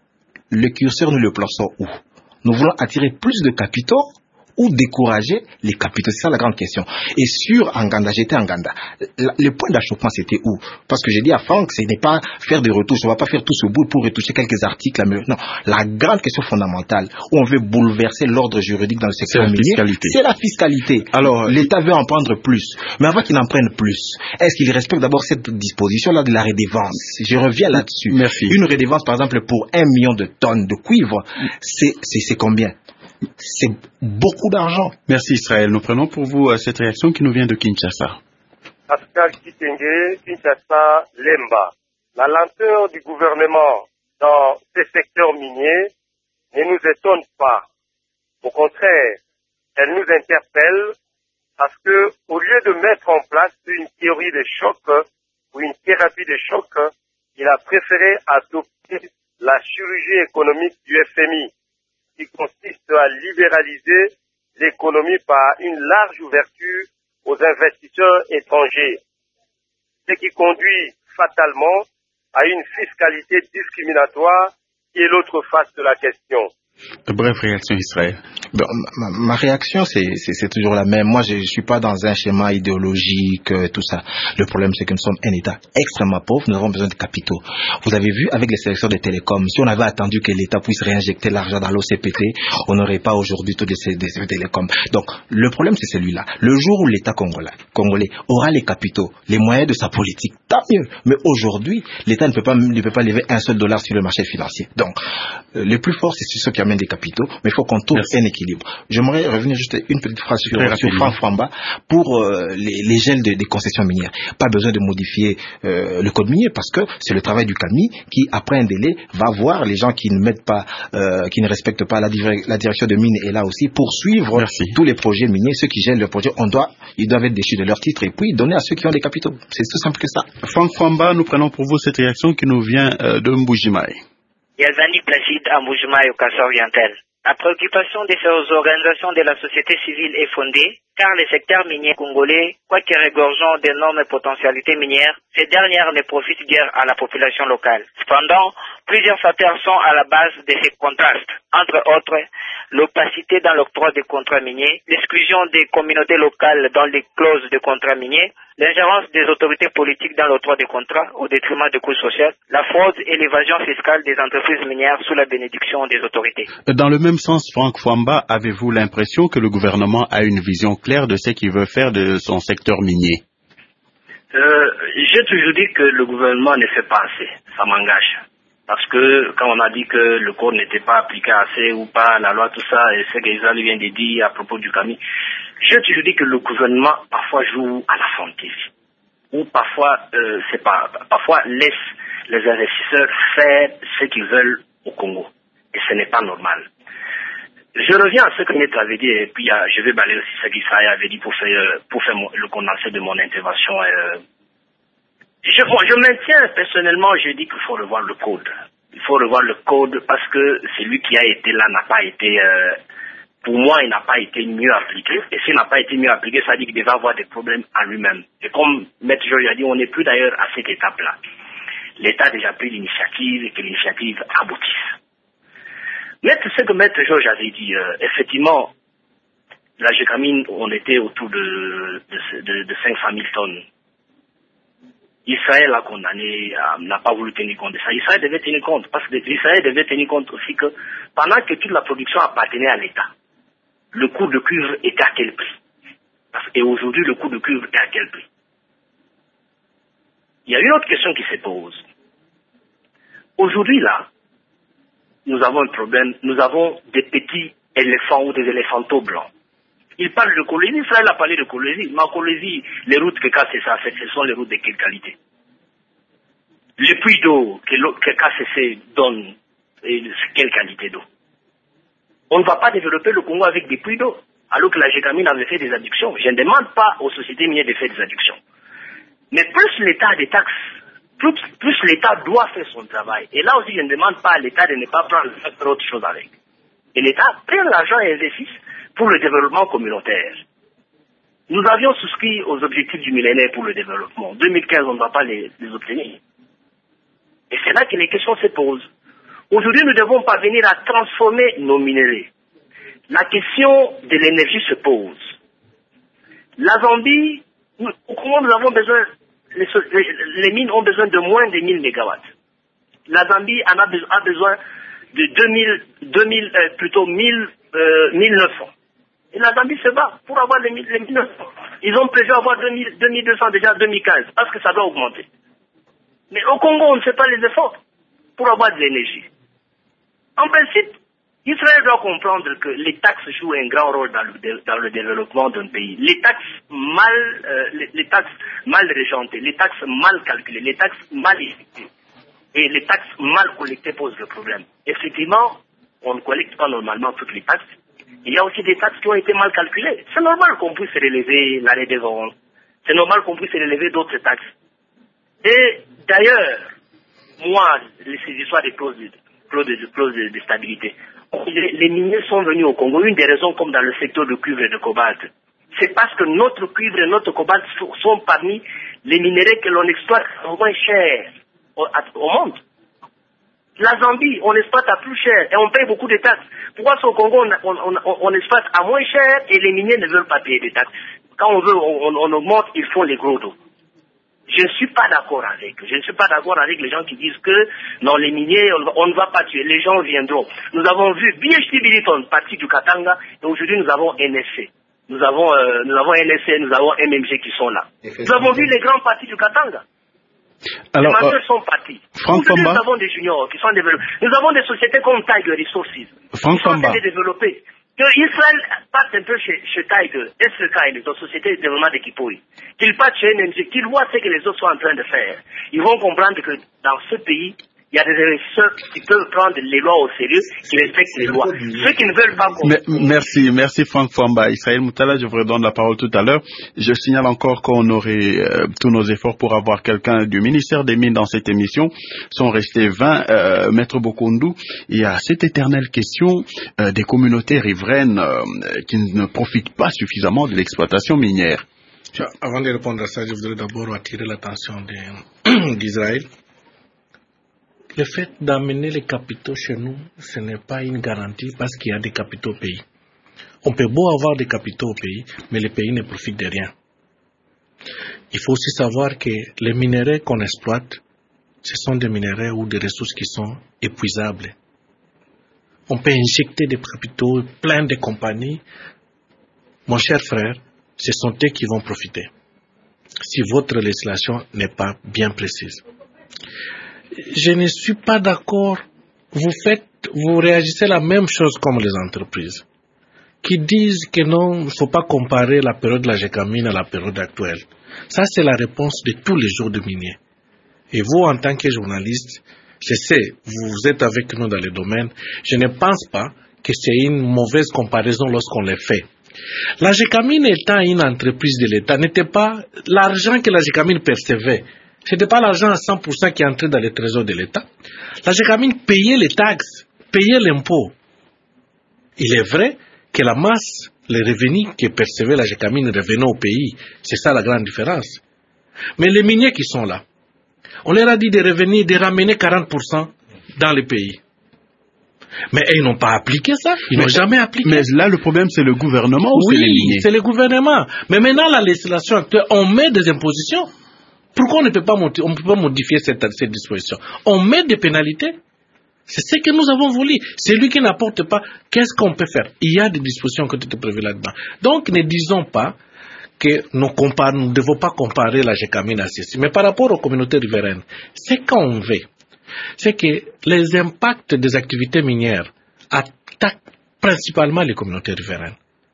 Le curseur, nous le plaçons où? Nous voulons attirer plus de capitaux ou décourager les capitaux? C'est ça la grande question. Et sur Nganda, j'étais à Nganda. Le point d'achoppement, c'était où? Parce que j'ai dit à Franck, ce n'est pas faire des retouches. On ne va pas faire tout ce bout pour retoucher quelques articles. Non, la grande question fondamentale, où on veut bouleverser l'ordre juridique dans le secteur minier, c'est la fiscalité. Alors, l'État veut en prendre plus. Mais avant qu'il en prenne plus, est-ce qu'il respecte d'abord cette disposition-là de la redevance? Je reviens là-dessus. Merci. Une redevance, par exemple, pour un million de tonnes de cuivre, c'est, c'est, c'est combien? C'est beaucoup d'argent. Merci Israël. Nous prenons pour vous cette réaction qui nous vient de Kinshasa. Pascal Kitenge, Kinshasa, Lemba. La lenteur du gouvernement dans ces secteurs miniers ne nous étonne pas. Au contraire, elle nous interpelle parce que, au lieu de mettre en place une théorie de choc ou une thérapie de choc, il a préféré adopter la chirurgie économique du F M I, qui consiste à libéraliser l'économie par une large ouverture aux investisseurs étrangers, ce qui conduit fatalement à une fiscalité discriminatoire qui est l'autre face de la question. Bref, réaction Israël. Bon, ma, ma réaction, c'est, c'est, c'est toujours la même. Moi, je ne suis pas dans un schéma idéologique, euh, tout ça. Le problème, c'est que nous sommes un État extrêmement pauvre. Nous avons besoin de capitaux. Vous avez vu, avec les sélections de télécoms, si on avait attendu que l'État puisse réinjecter l'argent dans l'O C P T, on n'aurait pas aujourd'hui tous ces télécoms. Donc, le problème, c'est celui-là. Le jour où l'État congolais, congolais aura les capitaux, les moyens de sa politique, tant mieux. Mais aujourd'hui, l'État ne peut pas, ne peut pas lever un seul dollar sur le marché financier. Donc, euh, le plus fort, c'est ceux qui amènent des capitaux, mais il faut qu'on trouve Merci. un équilibre. J'aimerais revenir juste une petite phrase sur, sur Franck Famba pour euh, les, les gels de, des concessions minières. Pas besoin de modifier euh, le code minier parce que c'est le travail du C A M I qui, après un délai, va voir les gens qui ne mettent pas, euh, qui ne respectent pas la, la direction de mine est là aussi pour suivre Merci. tous les projets miniers. Ceux qui gèlent le projet, on doit, ils doivent être déchus de leur titre et puis donner à ceux qui ont des capitaux. C'est tout simple que ça. Franck Famba, nous prenons pour vous cette réaction qui nous vient euh, de Mbujimaï. Yazani Placide à Mbujimaï au Kassai oriental. La préoccupation de ces organisations de la société civile est fondée, car le secteur minier congolais, quoique regorgeant d'énormes potentialités minières, ces dernières ne profitent guère à la population locale. Cependant, plusieurs facteurs sont à la base de ces contrastes. Entre autres, l'opacité dans l'octroi des contrats miniers, l'exclusion des communautés locales dans les clauses de contrats miniers, l'ingérence des autorités politiques dans l'octroi des contrats au détriment des coûts sociaux, la fraude et l'évasion fiscale des entreprises minières sous la bénédiction des autorités. Dans le même sens, Franck Famba, avez-vous l'impression que le gouvernement a une vision claire de ce qu'il veut faire de son secteur minier? euh, J'ai toujours dit que le gouvernement ne fait pas assez. Ça m'engage. Parce que quand on a dit que le code n'était pas appliqué assez ou pas, la loi, tout ça, et ce que Israël vient de dire à propos du C A M I, j'ai toujours dit que le gouvernement parfois joue à la fantaisie. Ou parfois, euh, c'est pas, parfois laisse les investisseurs faire ce qu'ils veulent au Congo. Et ce n'est pas normal. Je reviens à ce que Maître avait dit, et puis euh, je vais balayer aussi ce qu'Israël avait dit pour faire, pour faire mon, le condensé de mon intervention. Euh, je, bon, je maintiens personnellement, je dis qu'il faut revoir le code. Il faut revoir le code parce que celui qui a été là n'a pas été, euh, pour moi, il n'a pas été mieux appliqué. Et s'il n'a pas été mieux appliqué, ça dit qu'il devait avoir des problèmes à lui-même. Et comme Maître Georges a dit, on n'est plus d'ailleurs à cette étape-là. L'État a déjà pris l'initiative et que l'initiative aboutisse. Maître, ce que Maître Georges avait dit, euh, effectivement, la Gécamine, on était autour de, de, de, de cinq cent mille tonnes. Israël a condamné, euh, n'a pas voulu tenir compte de ça. Israël devait tenir compte, parce que Israël devait tenir compte aussi que pendant que toute la production appartenait à l'État, le coût de cuivre était à quel prix? Et aujourd'hui, le coût de cuivre est à quel prix? Il y a une autre question qui se pose. Aujourd'hui, là, nous avons un problème, nous avons des petits éléphants ou des éléphantaux blancs. Il parle de colonie, Israël a parlé de colonie. Ma colonie, les routes que K C C a faites, ce sont les routes de quelle qualité? Les puits d'eau que, que K C C donne, et quelle qualité d'eau? On ne va pas développer le Congo avec des puits d'eau, alors que la Gécamine avait fait des adductions. Je ne demande pas aux sociétés minières de faire des adductions. Mais plus l'État a des taxes, plus, plus l'État doit faire son travail. Et là aussi, je ne demande pas à l'État de ne pas prendre autre chose avec. Et l'État prend l'argent et investisse pour le développement communautaire. Nous avions souscrit aux objectifs du millénaire pour le développement. En deux mille quinze, on ne va pas les, les obtenir. Et c'est là que les questions se posent. Aujourd'hui, nous devons parvenir à transformer nos minéraux. La question de l'énergie se pose. La Zambie, nous, comment nous avons besoin, les, les, les mines ont besoin de moins de mille mégawatts. La Zambie en a, a besoin de deux mille, deux mille euh, plutôt mille, euh, mille neuf cents. Et la Zambie se bat pour avoir les, les mille neuf cents. Ils ont prévu avoir deux mille, deux mille deux cents déjà en deux mille quinze, parce que ça doit augmenter. Mais au Congo, on ne fait pas les efforts pour avoir de l'énergie. En principe, Israël doit comprendre que les taxes jouent un grand rôle dans le, dans le développement d'un pays. Les taxes mal, euh, les, les taxes mal régentées, les taxes mal calculées, les taxes mal effectuées et les taxes mal collectées posent le problème. Effectivement, on ne collecte pas normalement toutes les taxes. Il y a aussi des taxes qui ont été mal calculées. C'est normal qu'on puisse relever la redevance. C'est normal qu'on puisse relever d'autres taxes. Et d'ailleurs, moi, ces histoires de clauses de, clauses de, clauses de, de stabilité, les, les miniers sont venus au Congo. Une des raisons, comme dans le secteur de cuivre et de cobalt, c'est parce que notre cuivre et notre cobalt sont parmi les minéraux que l'on exploite au moins cher au, au monde. La Zambie, on exploite à plus cher et on paye beaucoup de taxes. Pourquoi au Congo, on, on, on, on exploite à moins cher et les miniers ne veulent pas payer des taxes? Quand on veut, on, on augmente, ils font les gros dos. Je ne suis pas d'accord avec. Je ne suis pas d'accord avec les gens qui disent que non, les miniers, on, on ne va pas tuer. Les gens viendront. Nous avons vu B H P Billiton, parti du Katanga, et aujourd'hui nous avons N S C. Nous avons, euh, nous avons N S C, nous avons M M G qui sont là. Nous avons vu les grands partis du Katanga. Alors, les majeurs euh, sont partis. Franck Aujourd'hui, Famba. nous avons des juniors qui sont développés. Nous avons des sociétés comme Tiger Resources Franck qui sont en train Famba. de développer. Que Israël passe un peu chez, chez Tiger, S K et les autres sociétés de développement de Kipoi, qu'ils passent chez N M G, qu'ils voient ce que les autres sont en train de faire. Ils vont comprendre que dans ce pays, il y a des investisseurs qui peuvent prendre les lois au sérieux, qui respectent les lois. Ceux qui ne veulent pas comprendre. Merci, merci Franck Famba. Israël Moutala, je vous redonne la parole tout à l'heure. Je signale encore qu'on aurait euh, tous nos efforts pour avoir quelqu'un du ministère des Mines dans cette émission. Sont restés vingt. Euh, Maître Bokoundou, il y a cette éternelle question euh, des communautés riveraines euh, qui ne profitent pas suffisamment de l'exploitation minière. Avant de répondre à ça, je voudrais d'abord attirer l'attention d'Israël. Le fait d'amener les capitaux chez nous, ce n'est pas une garantie parce qu'il y a des capitaux au pays. On peut beau avoir des capitaux au pays, mais le pays ne profite de rien. Il faut aussi savoir que les minéraux qu'on exploite, ce sont des minéraux ou des ressources qui sont épuisables. On peut injecter des capitaux, plein de compagnies. Mon cher frère, ce sont eux qui vont profiter, si votre législation n'est pas bien précise. Je ne suis pas d'accord. Vous faites, vous réagissez la même chose comme les entreprises qui disent que non, il ne faut pas comparer la période de la Gécamine à la période actuelle. Ça, c'est la réponse de tous les jours de miniers. Et vous, en tant que journaliste, je sais, vous êtes avec nous dans le domaine, je ne pense pas que c'est une mauvaise comparaison lorsqu'on les fait. La Gécamine étant une entreprise de l'État, n'était pas l'argent que la Gécamine percevait. Ce n'était pas l'argent à cent pour cent qui entrait dans le trésor de l'État. La Gécamine payait les taxes, payait l'impôt. Il est vrai que la masse, les revenus que percevait la Gécamine revenaient au pays. C'est ça la grande différence. Mais les miniers qui sont là, on leur a dit de revenir, de ramener quarante pour cent dans le pays. Mais ils n'ont pas appliqué ça. Ils n'ont jamais appliqué. Mais là, le problème, c'est le gouvernement ou oui, c'est les miniers? C'est le gouvernement. Mais maintenant, la législation actuelle, on met des impositions. Pourquoi on ne peut pas, on ne peut pas modifier cette, cette disposition? On met des pénalités. C'est ce que nous avons voulu. Celui qui n'apporte pas, qu'est-ce qu'on peut faire? Il y a des dispositions qui ont été prévues là-dedans. Donc, ne disons pas que nous, compare, nous ne devons pas comparer la Gécamine à ceci. Mais par rapport aux communautés riveraines, ce qu'on veut, c'est que les impacts des activités minières attaquent principalement les communautés riveraines.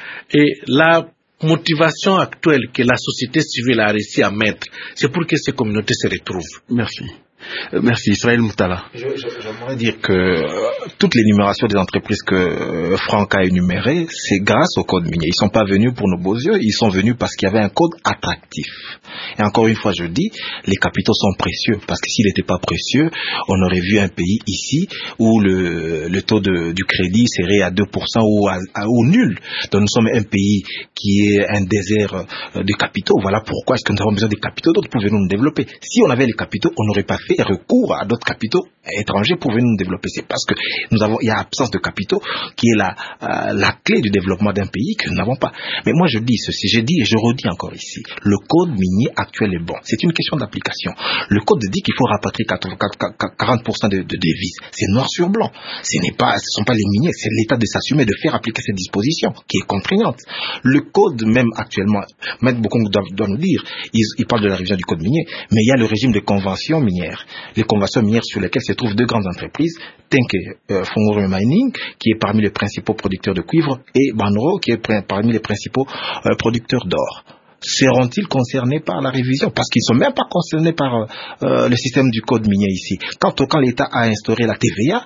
Et la motivation actuelle que la société civile a réussi à mettre, c'est pour que ces communautés se retrouvent. Merci. Merci, Israël Moutala. J'aimerais dire que euh, toute l'énumération des entreprises que euh, Franck a énumérées, c'est grâce au code minier. Ils ne sont pas venus pour nos beaux yeux, ils sont venus parce qu'il y avait un code attractif. Et encore une fois, je dis, les capitaux sont précieux, parce que s'ils n'étaient pas précieux, on aurait vu un pays ici où le, le taux de, du crédit serait à deux pour cent ou, à, à, ou nul. Donc nous sommes un pays qui est un désert euh, de capitaux. Voilà pourquoi est-ce que nous avons besoin des capitaux, d'autres pour venir nous développer. Si on avait les capitaux, on n'aurait pas fait recours à d'autres capitaux étrangers pour venir nous développer. C'est parce que nous avons, il y a absence de capitaux qui est la, euh, la clé du développement d'un pays que nous n'avons pas. Mais moi je dis ceci, je dis et je redis encore ici, le code minier actuel est bon. C'est une question d'application. Le code dit qu'il faut rapatrier quarante pour cent de, de devises. C'est noir sur blanc. Ce n'est pas, ce sont pas les miniers, c'est l'État de s'assumer de faire appliquer cette disposition qui est contraignante. Le code même actuellement, Maître Bokong doit, doit nous dire, il, il parle de la révision du code minier, mais il y a le régime de convention minière. Les conventions minières sur lesquelles se trouvent deux grandes entreprises, Tenke euh, Funguru Mining, qui est parmi les principaux producteurs de cuivre, et Banro, qui est parmi les principaux euh, producteurs d'or. Seront-ils concernés par la révision? Parce qu'ils ne sont même pas concernés par euh, le système du code minier ici. Quand, quand l'État a instauré la T V A,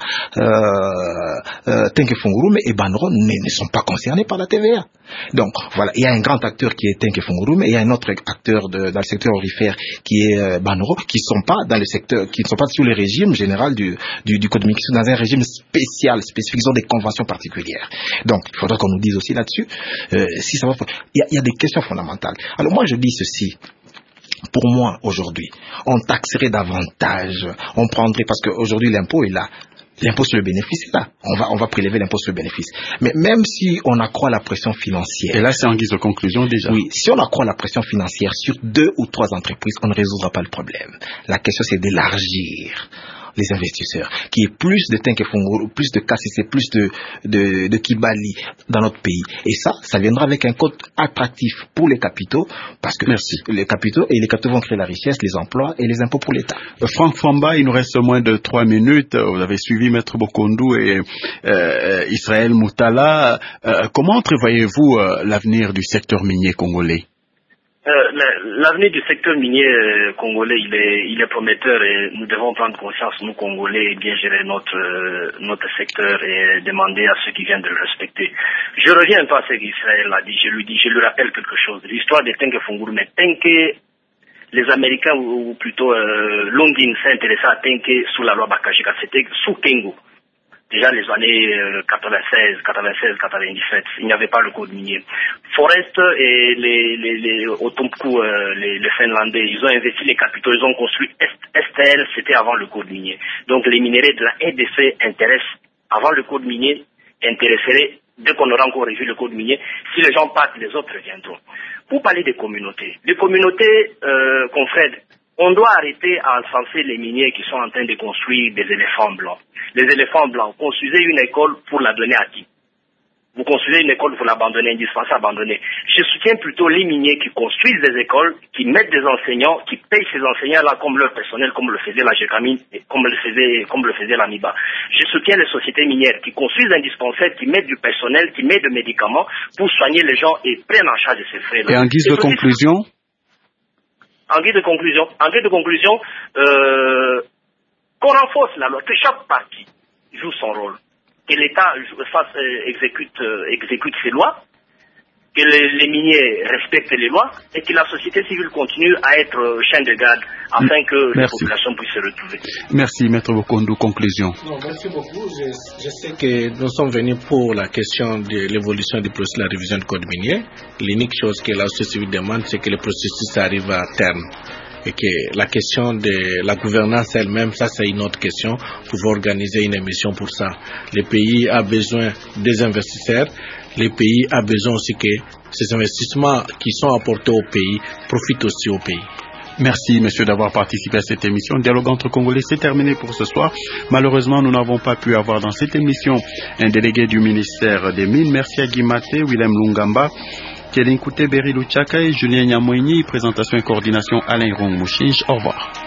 euh, euh, Tenke Fungurume et Banro ne, ne sont pas concernés par la T V A. Donc voilà, il y a un grand acteur qui est Tenke Fungurume et il y a un autre acteur de, dans le secteur aurifère qui est euh, Banro, qui ne sont pas dans le secteur, qui ne sont pas sous le régime général du, du, du code minier, qui sont dans un régime spécial, spécifique, ils ont des conventions particulières. Donc il faudra qu'on nous dise aussi là-dessus, euh, si ça va. Il y a, il y a des questions fondamentales. Alors moi je dis ceci, pour moi aujourd'hui, on taxerait davantage, on prendrait, parce qu'aujourd'hui l'impôt est là, l'impôt sur le bénéfice est là, on va, on va prélever l'impôt sur le bénéfice. Mais même si on accroît la pression financière... Et là c'est en guise de conclusion déjà. Oui, si on accroît la pression financière sur deux ou trois entreprises, on ne résoudra pas le problème. La question c'est d'élargir les investisseurs, qui est plus de Tenke Funguru, plus de K C C, plus de, de, de Kibali dans notre pays. Et ça, ça viendra avec un code attractif pour les capitaux, parce que Merci. les capitaux, et les capitaux vont créer la richesse, les emplois et les impôts pour l'État. Franck Famba, il nous reste moins de trois minutes. Vous avez suivi Maître Bokondou et euh, Israël Moutala. Euh, comment entrevoyez-vous euh, l'avenir du secteur minier congolais? Euh, L'avenir du secteur minier euh, congolais, il est, il est prometteur et nous devons prendre conscience, nous Congolais, et bien gérer notre, euh, notre secteur et demander à ceux qui viennent de le respecter. Je reviens un peu à ce qu'Israël a dit, je lui dis, je lui rappelle quelque chose. L'histoire de Tenke Funguru, mais Tenke, les Américains, ou, ou plutôt euh, Longin s'est intéressé à Tenke sous la loi Bakashika, c'était sous Kengo. Déjà les années euh, quatre-vingt-seize, quatre-vingt-seize, quatre-vingt-dix-sept, il n'y avait pas le code minier. Forest et les, les, les Otompu, euh, les, les Finlandais, ils ont investi les capitaux, ils ont construit S T L, c'était avant le code minier. Donc les minéraux de la R D C intéressent, avant le code minier, intéresseraient, dès qu'on aura encore revu le code minier, si les gens partent, les autres reviendront. Pour parler des communautés, les communautés, euh, confrères, on doit arrêter à encenser les miniers qui sont en train de construire des éléphants blancs. Les éléphants blancs, construisez une école pour la donner à qui? Vous construisez une école pour l'abandonner, une dispensaire abandonnée. Je soutiens plutôt les miniers qui construisent des écoles, qui mettent des enseignants, qui payent ces enseignants-là comme leur personnel, comme le faisait la Gécamine, comme le faisait, comme le faisait l'Amiba. Je soutiens les sociétés minières qui construisent un dispensaire, qui mettent du personnel, qui mettent des médicaments pour soigner les gens et prennent en charge ces frais-là. Et en guise de conclusion? En guise de conclusion, en guise de conclusion, euh, qu'on renforce la loi, que chaque parti joue son rôle, que l'État fasse, euh, exécute, euh, exécute ses lois, que les, les miniers respectent les lois et que la société civile continue à être euh, chien de garde afin que merci. Les populations puissent se retrouver. Merci, Maître Bokondou. Conclusion. Non, merci beaucoup. Je, je sais que nous sommes venus pour la question de l'évolution du processus de la révision du code minier. L'unique chose que la société civile demande, c'est que le processus arrive à terme. Et que la question de la gouvernance elle-même, ça c'est une autre question. Pour organiser une émission pour ça. Le pays a besoin des investisseurs. Le pays a besoin aussi que ces investissements qui sont apportés au pays profitent aussi au pays. Merci, messieurs, d'avoir participé à cette émission. Dialogue entre Congolais, c'est terminé pour ce soir. Malheureusement, nous n'avons pas pu avoir dans cette émission un délégué du ministère des Mines. Merci à Guimate, Willem Lungamba, Kélin Kouté, Berry Luchaka et Julien Nyamoigny. Présentation et coordination Alain Rong Mouchinch. Au revoir.